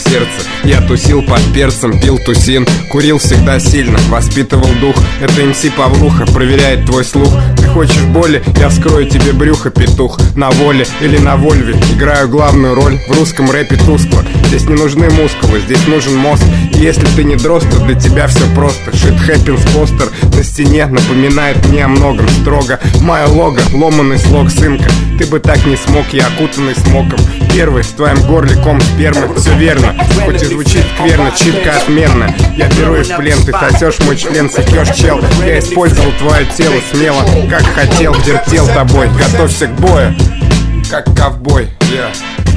сердце. Я тусил под перцем, пил тусин, курил всегда сильно, воспитывал дух. Это МС Павлуха, проверяет твой слух. Ты хочешь боли? Я вскрою тебе брюхо, петух. На воле или на вольве играю главную роль. В русском рэпе тускло. Здесь не нужны мускулы, здесь нужен мозг. И если ты не дрозд, то для тебя все просто. Shit happens постер на стене напоминает мне о многом строго. Мое лого, ломаный слог сынка. Ты бы так не смог, я окутанный смоком. Первый в твоем горле ком спермы. Все верно, хоть и звучит скверно, читка отменная. Я беру и в плен, ты сосешь мой член, сыкешь, чел. Я использовал твое тело смело, как хотел, вертел тобой. Готовься к бою, как ковбой, yeah.